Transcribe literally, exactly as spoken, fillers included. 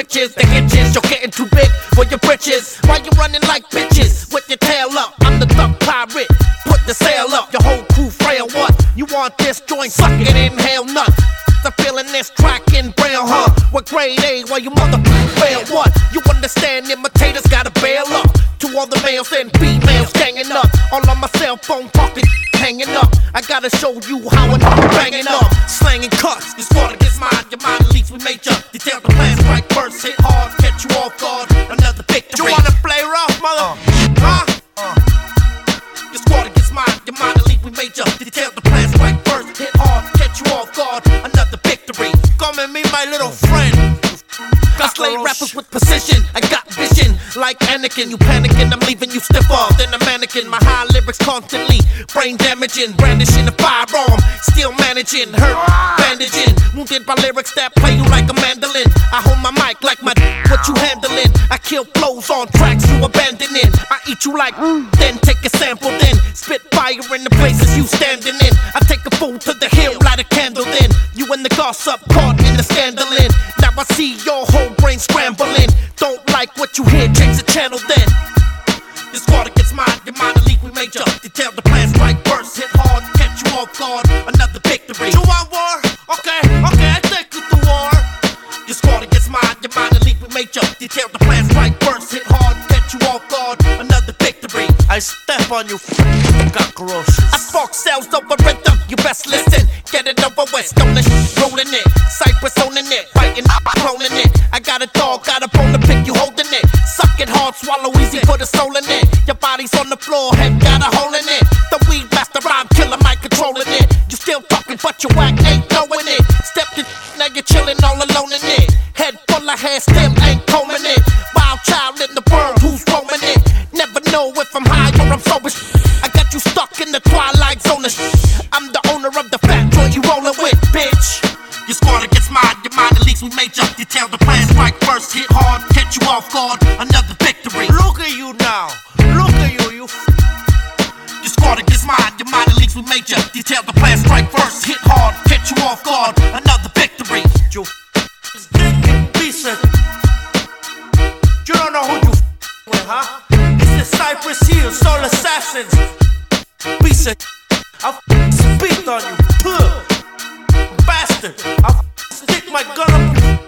switches, the hitches. You're getting too big for your britches. Why you running like bitches with your tail up? I'm the duck pirate, put the sail up. Your whole crew frail, what? You want this joint, suck it, inhale nut. I'm feeling this track in braille, huh? What grade A, while you motherfuckers fail, what? You understand imitators gotta bail up. To all the males and females ganging up. All on my cell phone talking, hanging up. I gotta show you how I'm banging up. Slanging cuts, this water gets mine. Your mind leaks, we major. Detail the plans, right first, hit hard, catch you off guard. Another victory. You wanna play rough, mother? Uh, huh? Uh. This water gets mine. Your mind leaks, we major. Detail the plans, right first, hit hard, catch you off guard. Another victory. Come and meet my little friend. I slay rappers with precision, I got vision like Anakin. You panicking, I'm leaving you stiffer than a mannequin. My high lyrics constantly brain damaging, brandishing a firearm, still managing, hurt, bandaging. Wounded by lyrics that play you like a mandolin. I hold my mic like my what you handling. I kill flows on tracks you abandoning. I eat you like then take a sample, then spit fire in the places you standing in. I take a fool to the hill, light a candle, then you in the gossip, caught in the scandalin'. Now I see your whole brain scrambling. Don't like what you hear, change the channel then. This water gets mine, your mind a leak, we major. Detail the plans, right burst, hit hard, catch you off guard. Another victory. You want war? Okay, okay, I take you to war. This water gets mine, your mind a leak, we major. Detail the plans, right burst, hit hard, catch you off guard. Another victory. I step on you, cockroaches. I spark cells over rhythm, you best listen. Get it over with, stolen shit, rolling it. Cypress owning it, biting, rolling it. I got a dog, got a bone to pick, you holding it. Suck it hard, swallow easy, put a soul in it. Your body's on the floor, head got a hole in it. The weed master, rhyme killer, mic controlling it. You still talking, but your whack ain't knowing it. Step to now you're chilling all alone in it. Head full of hair, still ain't combing it. Wild child in the world, who's roaming it? Never know if I'm high or I'm sober. I got you stuck in the twilight zone. I'm the owner of the fat joint you rollin' with, bitch. Your squad gets mine, your mind the leaks we major. Detail the plans, right first, hit hard, catch you off guard. Another victory. Look at you now, look at you, you. Your squad gets mine, your mind the leaks we major. Detail the plans, right first, hit hard, catch you off guard. Another victory. You piece of. You don't know who you with, huh? It's the Cypress Hill, Soul Assassins. Piece of. I'll spit on you, puh, bastard. I'll stick my gun up you.